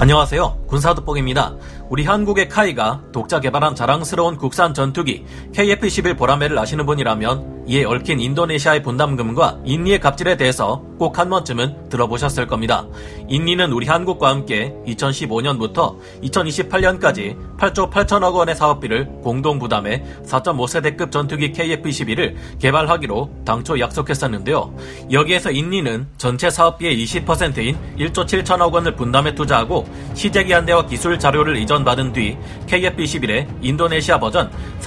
안녕하세요. 군사돋보기입니다. 우리 한국의 카이가 독자 개발한 자랑스러운 국산 전투기 KF-21 보라매를 아시는 분이라면 이에 얽힌 인도네시아의 분담금과 인니의 갑질에 대해서 꼭 한 번쯤은 들어보셨을 겁니다. 인니는 우리 한국과 함께 2015년부터 2028년까지 8조 8천억 원의 사업비를 공동 부담해 4.5세대급 전투기 KF-21을 개발하기로 당초 약속했었는데요. 여기에서 인니는 전체 사업비의 20%인 1조 7천억 원을 분담해 투자하고 시제기한대와 기술 자료를 이전받은 뒤 KF-21의 인도네시아 버전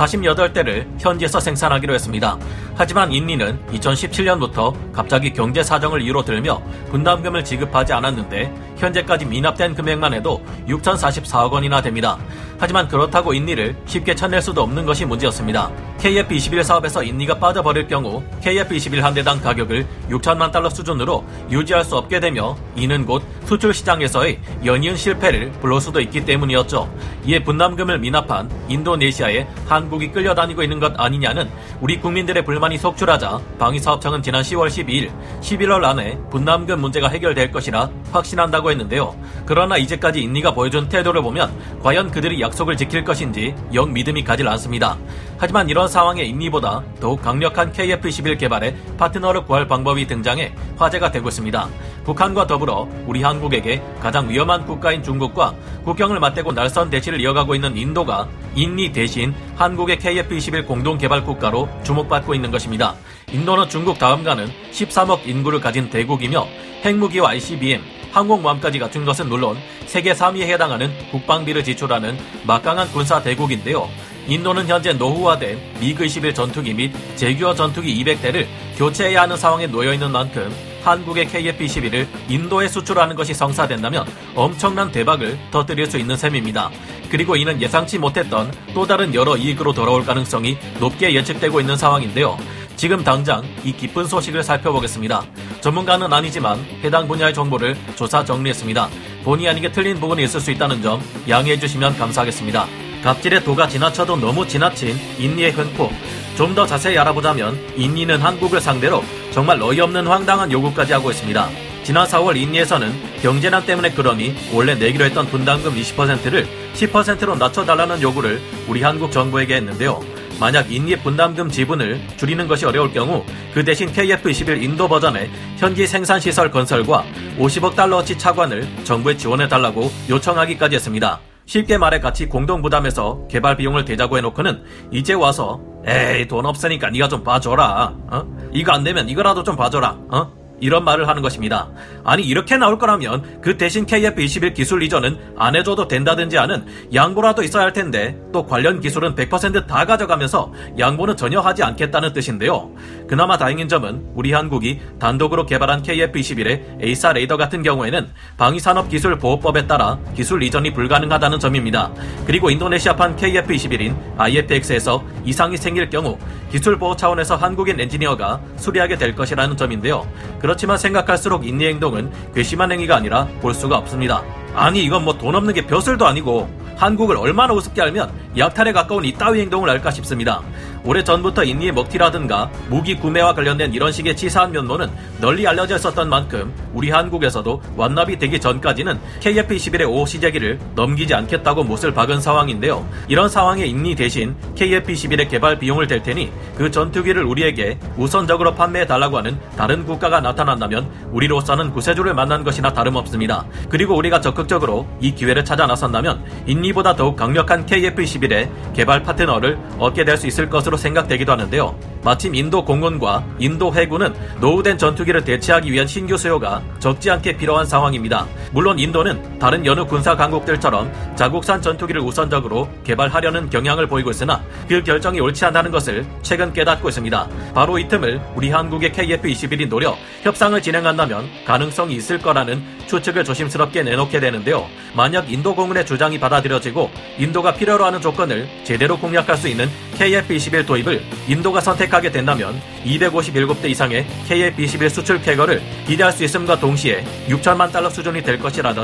48대를 현지에서 생산하기로 했습니다. 하지만 인니는 2017년부터 갑자기 경제 사정을 이유로 들며 분담금을 지급하지 않았는데 현재까지 미납된 금액만 해도 6,044억 원이나 됩니다. 하지만 그렇다고 인니를 쉽게 쳐낼 수도 없는 것이 문제였습니다. KF-21 사업에서 인니가 빠져버릴 경우 KF-21 한 대당 가격을 6천만 달러 수준으로 유지할 수 없게 되며 이는 곧 수출 시장에서의 연이은 실패를 불러올 수도 있기 때문이었죠. 이에 분담금을 미납한 인도네시아에 한국이 끌려다니고 있는 것 아니냐는 우리 국민들의 불만이 속출하자 방위사업청은 지난 10월 12일, 11월 안에 분담금 문제가 해결될 것이라 확신한다고 했는데요. 그러나 이제까지 인니가 보여준 태도를 보면 과연 그들이 약속을 지킬 것인지 영 믿음이 가질 않습니다. 하지만 이런 상황에 인니보다 더욱 강력한 KF-21 개발에 파트너를 구할 방법이 등장해 화제가 되고 있습니다. 북한과 더불어 우리 한국에게 가장 위험한 국가인 중국과 국경을 맞대고 날선 대치를 이어가고 있는 인도가 인니 대신 한국의 KF-21 공동개발 국가로 주목받고 있는 것입니다. 인도는 중국 다음 가는 13억 인구를 가진 대국이며 핵무기와 ICBM, 항공모함까지 갖춘 것은 물론 세계 3위에 해당하는 국방비를 지출하는 막강한 군사 대국인데요. 인도는 현재 노후화된 미그-21 전투기 및 제규어 전투기 200대를 교체해야 하는 상황에 놓여있는 만큼 한국의 KF-21을 인도에 수출하는 것이 성사된다면 엄청난 대박을 터뜨릴 수 있는 셈입니다. 그리고 이는 예상치 못했던 또 다른 여러 이익으로 돌아올 가능성이 높게 예측되고 있는 상황인데요. 지금 당장 이 기쁜 소식을 살펴보겠습니다. 전문가는 아니지만 해당 분야의 정보를 조사 정리했습니다. 본의 아니게 틀린 부분이 있을 수 있다는 점 양해해 주시면 감사하겠습니다. 갑질의 도가 지나쳐도 너무 지나친 인니의 횡포. 좀 더 자세히 알아보자면 인니는 한국을 상대로 정말 어이없는 황당한 요구까지 하고 있습니다. 지난 4월 인니에서는 경제난 때문에 그러니 원래 내기로 했던 분담금 20%를 10%로 낮춰달라는 요구를 우리 한국 정부에게 했는데요. 만약 인니의 분담금 지분을 줄이는 것이 어려울 경우 그 대신 KF-21 인도 버전의 현지 생산시설 건설과 50억 달러어치 차관을 정부에 지원해달라고 요청하기까지 했습니다. 쉽게 말해 같이 공동 부담해서 개발 비용을 대자고 해놓고는 이제 와서 에이 돈 없으니까 네가 좀 봐줘라. 이거 안 되면 이거라도 좀 봐줘라. 이런 말을 하는 것입니다. 아니 이렇게 나올 거라면 그 대신 KF-21 기술 이전은 안 해줘도 된다든지 하는 양보라도 있어야 할 텐데 또 관련 기술은 100% 다 가져가면서 양보는 전혀 하지 않겠다는 뜻인데요. 그나마 다행인 점은 우리 한국이 단독으로 개발한 KF-21의 에이사 레이더 같은 경우에는 방위산업기술보호법에 따라 기술 이전이 불가능하다는 점입니다. 그리고 인도네시아판 KF-21인 IFX에서 이상이 생길 경우 기술보호 차원에서 한국인 엔지니어가 수리하게 될 것이라는 점인데요. 그렇지만 생각할수록 인니 행동은 괘씸한 행위가 아니라 볼 수가 없습니다. 아니 이건 뭐 돈 없는 게 벼슬도 아니고 한국을 얼마나 우습게 알면 약탈에 가까운 이따위 행동을 할까 싶습니다. 오래전부터 인니의 먹튀라든가 무기 구매와 관련된 이런 식의 치사한 면모는 널리 알려져 있었던 만큼 우리 한국에서도 완납이 되기 전까지는 KF-21의 5호 시제기를 넘기지 않겠다고 못을 박은 상황인데요. 이런 상황에 인니 대신 KF-21의 개발 비용을 댈 테니 그 전투기를 우리에게 우선적으로 판매해달라고 하는 다른 국가가 나타난다면 우리로서는 구세주를 만난 것이나 다름없습니다. 그리고 우리가 적극적으로 이 기회를 찾아 나선다면 인니보다 더욱 강력한 KF-21의 개발 파트너를 얻게 될 수 있을 것으로 생각되기도 하는데요. 마침 인도 공군과 인도 해군은 노후된 전투기를 대체하기 위한 신규 수요가 적지 않게 필요한 상황입니다. 물론 인도는 다른 여느 군사 강국들처럼 자국산 전투기를 우선적으로 개발하려는 경향을 보이고 있으나 그 결정이 옳지 않다는 것을 최근 깨닫고 있습니다. 바로 이 틈을 우리 한국의 KF-21이 노려 협상을 진행한다면 가능성이 있을 거라는 추측을 조심스럽게 내놓게 되는데요. 만약 인도 공군의 주장이 받아들여지고 인도가 필요로 하는 조건을 제대로 공략할 수 있는 KF-21 도입을 인도가 선택하게 된다면 257대 이상의 KF-21 수출 쾌거를 기대할 수 있음과 동시에 6천만 달러 수준이 될 것이라던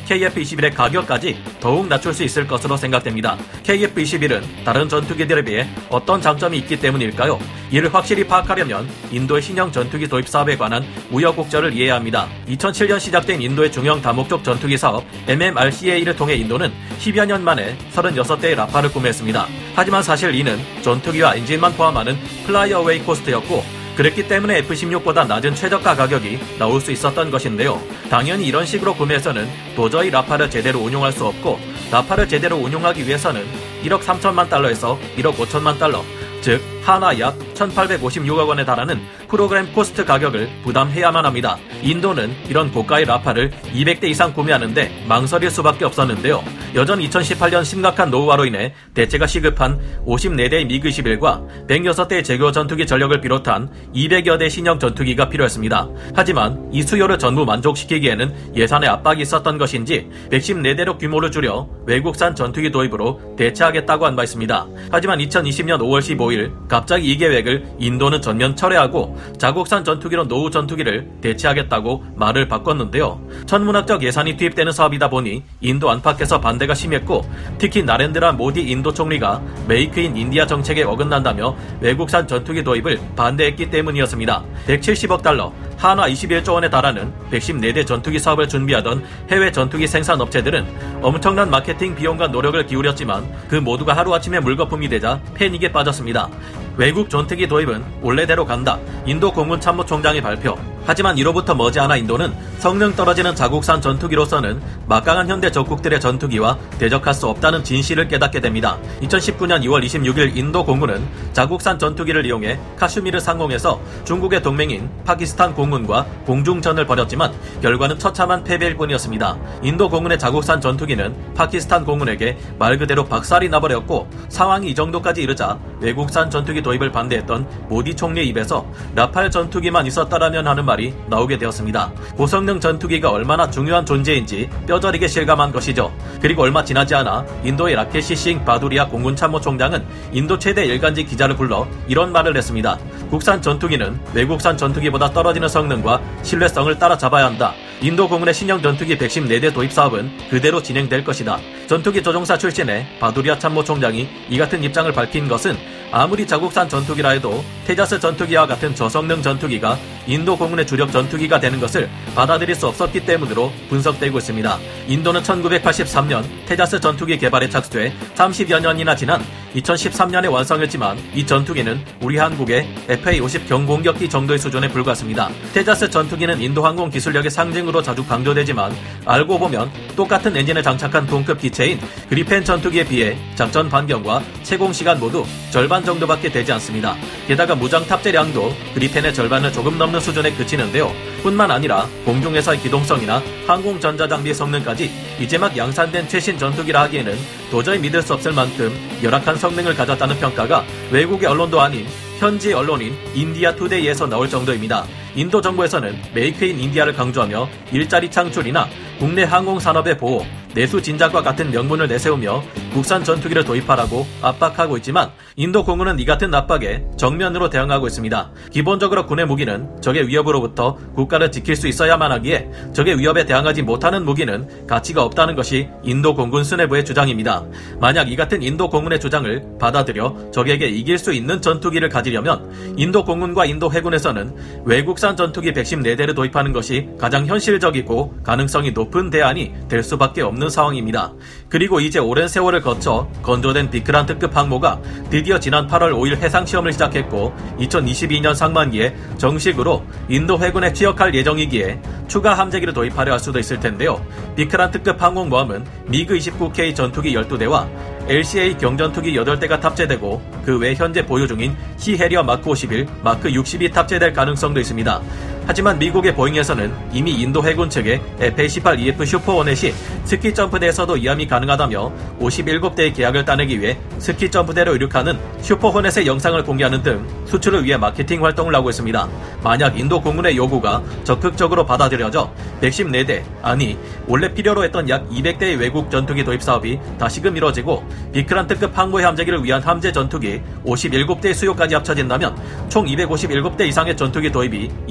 KF-21의 가격까지 더욱 낮출 수 있을 것으로 생각됩니다. KF-21은 다른 전투기들에 비해 어떤 장점이 있기 때문일까요? 이를 확실히 파악하려면 인도의 신형 전투기 도입 사업에 관한 우여곡절을 이해해야 합니다. 2007년 시작된 인도의 중형 다목적 전투기 사업 MMRCA를 통해 인도는 10여 년 만에 36대의 라파를 구매했습니다. 하지만 사실 이는 전투기와 엔진만 포함하는 플라이 어웨이 코스트였고, 그랬기 때문에 F-16보다 낮은 최저가 가격이 나올 수 있었던 것인데요. 당연히 이런 식으로 구매해서는 도저히 라파를 제대로 운용할 수 없고, 라파를 제대로 운용하기 위해서는 1억 3천만 달러에서 1억 5천만 달러, 즉 하나 약 1856억 원에 달하는 프로그램 코스트 가격을 부담해야만 합니다. 인도는 이런 고가의 라파를 200대 이상 구매하는데 망설일 수밖에 없었는데요. 여전히 2018년 심각한 노후화로 인해 대체가 시급한 54대의 미그-21과 106대의 제규어 전투기 전력을 비롯한 200여 대 신형 전투기가 필요했습니다. 하지만 이 수요를 전부 만족시키기에는 예산의 압박이 있었던 것인지 114대로 규모를 줄여 외국산 전투기 도입으로 대체하겠다고 한 바 있습니다. 하지만 2020년 5월 15일 갑자기 이 계획을 인도는 전면 철회하고 자국산 전투기로 노후 전투기를 대체하겠다고 말을 바꿨는데요. 천문학적 예산이 투입되는 사업이다 보니 인도 안팎에서 반대가 심했고, 특히 나렌드라 모디 인도 총리가 메이크 인 인디아 정책에 어긋난다며 외국산 전투기 도입을 반대했기 때문이었습니다. 170억 달러, 한화 21조 원에 달하는 114대 전투기 사업을 준비하던 해외 전투기 생산 업체들은 엄청난 마케팅 비용과 노력을 기울였지만 그 모두가 하루아침에 물거품이 되자 패닉에 빠졌습니다. 외국 전투기 도입은 원래대로 간다. 인도 공군 참모총장의 발표. 하지만 이로부터 머지않아 인도는 성능 떨어지는 자국산 전투기로서는 막강한 현대 적국들의 전투기와 대적할 수 없다는 진실을 깨닫게 됩니다. 2019년 2월 26일 인도 공군은 자국산 전투기를 이용해 카슈미르 상공에서 중국의 동맹인 파키스탄 공군과 공중전을 벌였지만 결과는 처참한 패배일 뿐이었습니다. 인도 공군의 자국산 전투기는 파키스탄 공군에게 말 그대로 박살이 나버렸고, 상황이 이 정도까지 이르자 외국산 전투기 도입을 반대했던 모디 총리의 입에서 라팔 전투기만 있었다라면 하는 말이 나오게 되었습니다. 고성능 전투기가 얼마나 중요한 존재인지 뼈저리게 실감한 것이죠. 그리고 얼마 지나지 않아 인도의 라케시 싱 바두리아 공군 참모총장은 인도 최대 일간지 기자를 불러 이런 말을 했습니다. 국산 전투기는 외국산 전투기보다 떨어지는 성능과 신뢰성을 따라잡아야 한다. 인도 공군의 신형 전투기 114대 도입 사업은 그대로 진행될 것이다. 전투기 조종사 출신의 바두리아 참모총장이 이 같은 입장을 밝힌 것은 아무리 자국산 전투기라 해도 테자스 전투기와 같은 저성능 전투기가 인도 공군의 주력 전투기가 되는 것을 받아들일 수 없었기 때문으로 분석되고 있습니다. 인도는 1983년 테자스 전투기 개발에 착수해 30여 년이나 지난 2013년에 완성했지만 이 전투기는 우리 한국의 FA-50 경공격기 정도의 수준에 불과했습니다. 테자스 전투기는 인도 항공 기술력의 상징으로 자주 강조되지만 알고 보면 똑같은 엔진을 장착한 동급 기체인 그리펜 전투기에 비해 작전 반경과 채공 시간 모두 절반 정도밖에 되지 않습니다. 게다가 무장 탑재량도 그리펜의 절반을 조금 넘는 수준에 그치는데요. 뿐만 아니라 공중에서의 기동성이나 항공 전자장비 성능까지 이제 막 양산된 최신 전투기라 하기에는 도저히 믿을 수 없을 만큼 열악한 성능을 가졌다는 평가가 외국의 언론도 아닌 현지 언론인 인디아 투데이에서 나올 정도입니다. 인도 정부에서는 메이크 인 인디아를 강조하며 일자리 창출이나 국내 항공산업의 보호, 내수 진작과 같은 명분을 내세우며 국산 전투기를 도입하라고 압박하고 있지만 인도 공군은 이 같은 압박에 정면으로 대응하고 있습니다. 기본적으로 군의 무기는 적의 위협으로부터 국가를 지킬 수 있어야만 하기에 적의 위협에 대항하지 못하는 무기는 가치가 없다는 것이 인도 공군 수뇌부의 주장입니다. 만약 이 같은 인도 공군의 주장을 받아들여 적에게 이길 수 있는 전투기를 가지려면 인도 공군과 인도 해군에서는 외국산 전투기 114대를 도입하는 것이 가장 현실적이고 가능성이 높은 대안이 될 수밖에 없는 상황입니다. 그리고 이제 오랜 세월을 거쳐 건조된 비크란 특급 항모가 드디어 지난 8월 5일 해상시험을 시작했고 2022년 상반기에 정식으로 인도 해군에 취역할 예정이기에 추가 함재기를 도입하려 할 수도 있을 텐데요. 비크란 특급 항공모함은 미그-29K 전투기 12대와 LCA 경전투기 8대가 탑재되고 그 외 현재 보유 중인 시해리어 마크 51, 마크 60이 탑재될 가능성도 있습니다. 하지만 미국의 보잉에서는 이미 인도 해군 측에 FA-18EF 슈퍼호넷이 스키점프대에서도 이함이 가능하다며 57대의 계약을 따내기 위해 스키점프대로 이륙하는 슈퍼호넷의 영상을 공개하는 등 수출을 위해 마케팅 활동을 하고 있습니다. 만약 인도 공군의 요구가 적극적으로 받아들여져 114대, 아니 원래 필요로 했던 약 200대의 외국 전투기 도입 사업이 다시금 이뤄지고 비크란 특급 항모의 함재기를 위한 함재 전투기 57대의 수요까지 합쳐진다면 총 257대 이상의 전투기 도입이 이뤄질 수 있을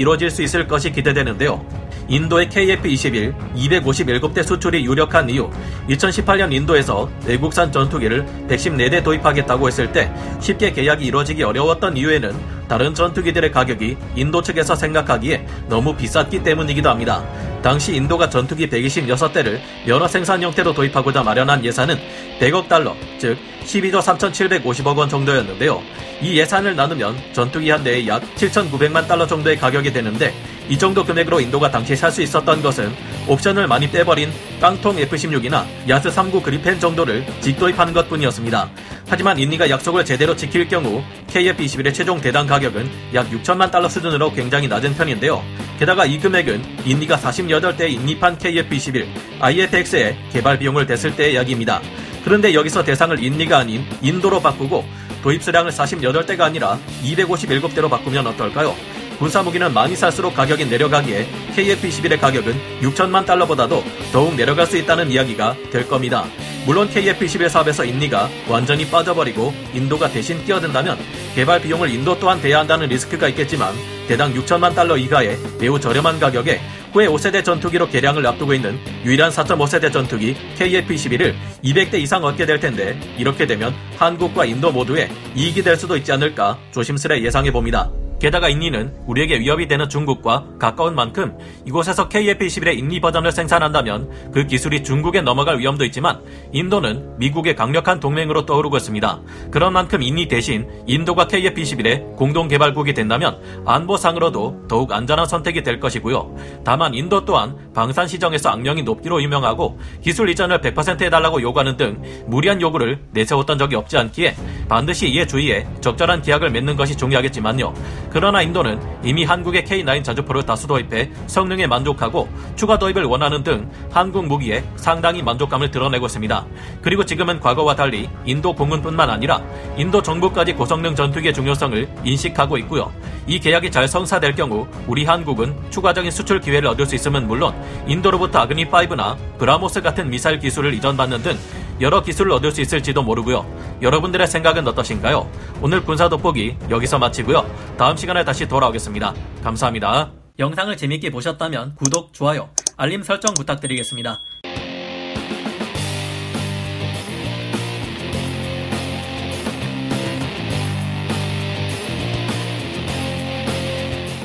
있을 것이 기대되는데요. 인도의 KF-21 257대 수출이 유력한 이유, 2018년 인도에서 외국산 전투기를 114대 도입하겠다고 했을 때 쉽게 계약이 이루어지기 어려웠던 이유에는 다른 전투기들의 가격이 인도 측에서 생각하기에 너무 비쌌기 때문이기도 합니다. 당시 인도가 전투기 126대를 여러 생산 형태로 도입하고자 마련한 예산은 100억 달러, 즉 12조 3,750억 원 정도였는데요. 이 예산을 나누면 전투기 한 대에 약 7,900만 달러 정도의 가격이 되는데, 이 정도 금액으로 인도가 당시 살 수 있었던 것은 옵션을 많이 빼버린 깡통 F-16이나 야스 39 그리펜 정도를 직도입하는 것뿐이었습니다. 하지만 인니가 약속을 제대로 지킬 경우 KF-21의 최종 대당 가격은 약 6천만 달러 수준으로 굉장히 낮은 편인데요. 게다가 이 금액은 인니가 48대 인니판 KF-21 IF-X의 개발 비용을 댔을 때의 이야기입니다. 그런데 여기서 대상을 인니가 아닌 인도로 바꾸고 도입 수량을 48대가 아니라 257대로 바꾸면 어떨까요? 군사무기는 많이 살수록 가격이 내려가기에 KF-21의 가격은 6천만 달러보다도 더욱 내려갈 수 있다는 이야기가 될 겁니다. 물론 KF-21 사업에서 인니가 완전히 빠져버리고 인도가 대신 끼어든다면 개발 비용을 인도 또한 대야 한다는 리스크가 있겠지만, 대당 6천만 달러 이하의 매우 저렴한 가격에 후에 5세대 전투기로 개량을 앞두고 있는 유일한 4.5세대 전투기 KF-21을 200대 이상 얻게 될 텐데, 이렇게 되면 한국과 인도 모두에 이익이 될 수도 있지 않을까 조심스레 예상해봅니다. 게다가 인니는 우리에게 위협이 되는 중국과 가까운 만큼 이곳에서 KF-21의 인니 버전을 생산한다면 그 기술이 중국에 넘어갈 위험도 있지만, 인도는 미국의 강력한 동맹으로 떠오르고 있습니다. 그런 만큼 인니 대신 인도가 KF-21의 공동개발국이 된다면 안보상으로도 더욱 안전한 선택이 될 것이고요. 다만 인도 또한 방산 시장에서 악명이 높기로 유명하고 기술 이전을 100% 해달라고 요구하는 등 무리한 요구를 내세웠던 적이 없지 않기에 반드시 이에 주의해 적절한 계약을 맺는 것이 중요하겠지만요. 그러나 인도는 이미 한국의 K9 자주포를 다수 도입해 성능에 만족하고 추가 도입을 원하는 등 한국 무기에 상당히 만족감을 드러내고 있습니다. 그리고 지금은 과거와 달리 인도 공군뿐만 아니라 인도 정부까지 고성능 전투기의 중요성을 인식하고 있고요. 이 계약이 잘 성사될 경우 우리 한국은 추가적인 수출 기회를 얻을 수 있음은 물론 인도로부터 아그니5나 브라모스 같은 미사일 기술을 이전받는 등 여러 기술을 얻을 수 있을지도 모르고요. 여러분들의 생각은 어떠신가요? 오늘 군사 돋보기 여기서 마치고요. 다음 시간에 다시 돌아오겠습니다. 감사합니다. 영상을 재밌게 보셨다면 구독, 좋아요, 알림 설정 부탁드리겠습니다.